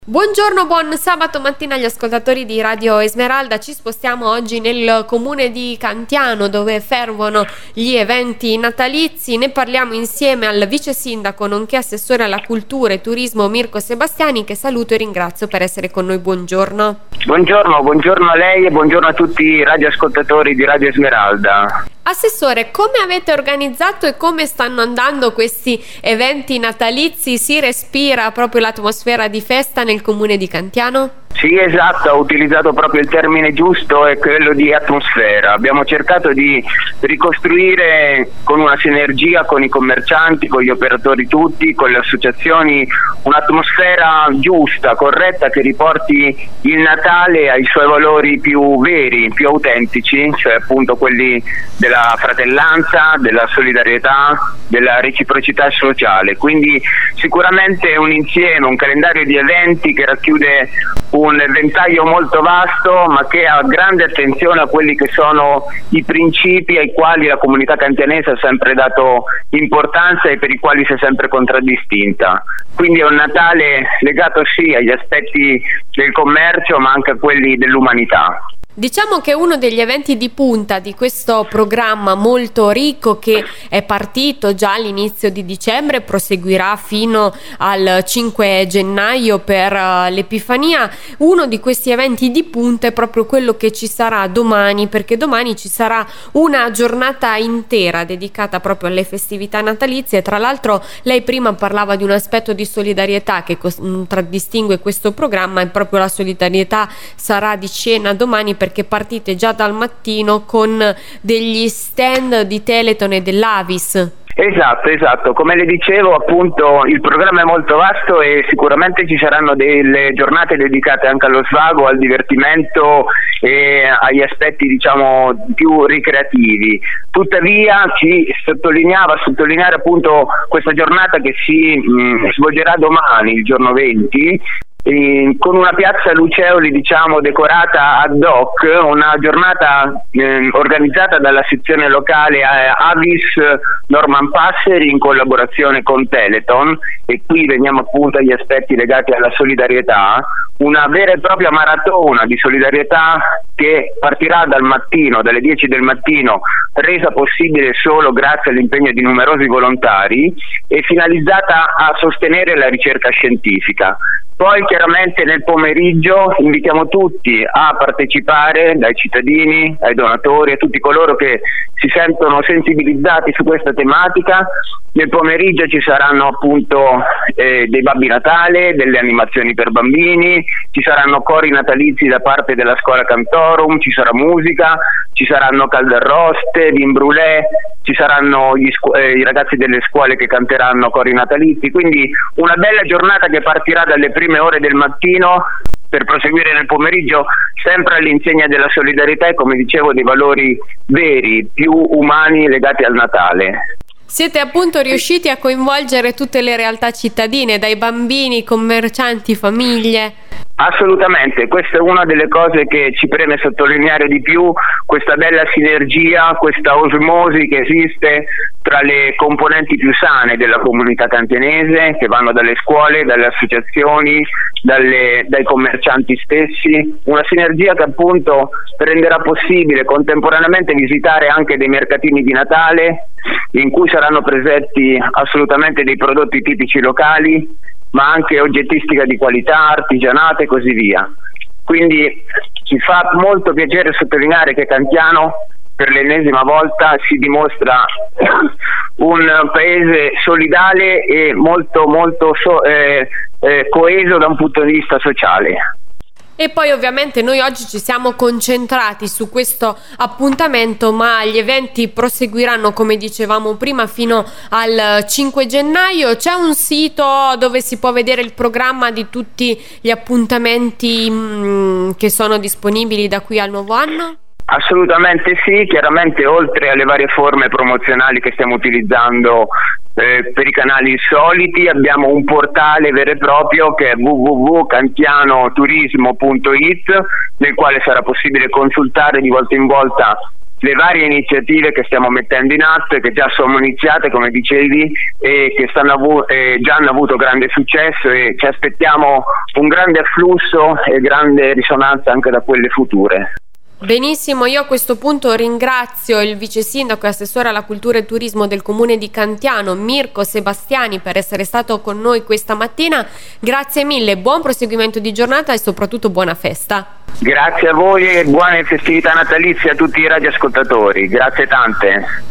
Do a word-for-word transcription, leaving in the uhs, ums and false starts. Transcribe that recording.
Buongiorno, buon sabato mattina agli ascoltatori di Radio Esmeralda. Ci spostiamo oggi nel comune di Cantiano, dove fervono gli eventi natalizi. Ne parliamo insieme al vice sindaco nonché assessore alla cultura e turismo Mirko Sebastiani, che saluto e ringrazio per essere con noi. Buongiorno. Buongiorno, buongiorno a lei e buongiorno a tutti i radioascoltatori di Radio Esmeralda. Assessore, come avete organizzato e come stanno andando questi eventi natalizi? Si respira proprio l'atmosfera di festa nel comune di Cantiano? Sì, esatto, ho utilizzato proprio il termine giusto, è quello di atmosfera. Abbiamo cercato di ricostruire con una sinergia con i commercianti, con gli operatori tutti, con le associazioni, un'atmosfera giusta, corretta, che riporti il Natale ai suoi valori più veri, più autentici, cioè appunto quelli della fratellanza, della solidarietà, della reciprocità sociale. Quindi sicuramente un insieme, un calendario di eventi che racchiude un ventaglio molto vasto, ma che ha grande attenzione a quelli che sono i principi ai quali la comunità cantianese ha sempre dato importanza e per i quali si è sempre contraddistinta. Quindi è un Natale legato sì agli aspetti del commercio, ma anche a quelli dell'umanità. Diciamo che uno degli eventi di punta di questo programma molto ricco, che è partito già all'inizio di dicembre, proseguirà fino al cinque gennaio per uh, l'Epifania. Uno di questi eventi di punta è proprio quello che ci sarà domani, perché domani ci sarà una giornata intera dedicata proprio alle festività natalizie. Tra l'altro lei prima parlava di un aspetto di solidarietà che contraddistingue questo programma, e proprio la solidarietà sarà di scena domani, perché partite già dal mattino con degli stand di Teleton e dell'Avis. Esatto, esatto, come le dicevo appunto il programma è molto vasto e sicuramente ci saranno delle giornate dedicate anche allo svago, al divertimento e agli aspetti diciamo più ricreativi. Tuttavia ci sottolineava sottolineare appunto questa giornata che si mh, svolgerà domani, il giorno venti, Eh, con una piazza Luceoli diciamo decorata ad hoc, una giornata eh, organizzata dalla sezione locale eh, Avis Norman Passeri in collaborazione con Teleton, e qui veniamo appunto agli aspetti legati alla solidarietà, una vera e propria maratona di solidarietà che partirà dal mattino, dalle dieci del mattino, resa possibile solo grazie all'impegno di numerosi volontari e finalizzata a sostenere la ricerca scientifica. Poi chiaramente nel pomeriggio invitiamo tutti a partecipare, dai cittadini, ai donatori, a tutti coloro che si sentono sensibilizzati su questa tematica. Nel pomeriggio ci saranno appunto eh, dei Babbi Natale, delle animazioni per bambini, ci saranno cori natalizi da parte della scuola Cantorum, ci sarà musica, ci saranno calderroste, vin brûlé, ci saranno gli scu- eh, i ragazzi delle scuole che canteranno cori natalizi, quindi una bella giornata che partirà dalle prime ore del mattino per proseguire nel pomeriggio, sempre all'insegna della solidarietà e, come dicevo, dei valori veri, più umani legati al Natale. Siete appunto riusciti a coinvolgere tutte le realtà cittadine, dai bambini, commercianti, famiglie? Assolutamente, questa è una delle cose che ci preme sottolineare di più, questa bella sinergia, questa osmosi che esiste tra le componenti più sane della comunità cantianese, che vanno dalle scuole, dalle associazioni, dalle, dai commercianti stessi, una sinergia che appunto renderà possibile contemporaneamente visitare anche dei mercatini di Natale in cui saranno presenti assolutamente dei prodotti tipici locali, ma anche oggettistica di qualità, artigianate e così via. Quindi ci fa molto piacere sottolineare che Cantiano per l'ennesima volta si dimostra un paese solidale e molto molto so, eh, eh, coeso da un punto di vista sociale. E poi ovviamente noi oggi ci siamo concentrati su questo appuntamento, ma gli eventi proseguiranno, come dicevamo prima, fino al cinque gennaio. C'è un sito dove si può vedere il programma di tutti gli appuntamenti mh, che sono disponibili da qui al nuovo anno? Assolutamente sì, chiaramente oltre alle varie forme promozionali che stiamo utilizzando eh, per i canali soliti, abbiamo un portale vero e proprio che è w w w punto cantianoturismo punto it, nel quale sarà possibile consultare di volta in volta le varie iniziative che stiamo mettendo in atto e che già sono iniziate, come dicevi, e che stanno avu- eh, già hanno avuto grande successo, e ci aspettiamo un grande afflusso e grande risonanza anche da quelle future. Benissimo, io a questo punto ringrazio il vice sindaco e assessore alla cultura e turismo del comune di Cantiano, Mirko Sebastiani, per essere stato con noi questa mattina. Grazie mille, buon proseguimento di giornata e soprattutto buona festa. Grazie a voi e buone festività natalizie a tutti i radioascoltatori, grazie tante.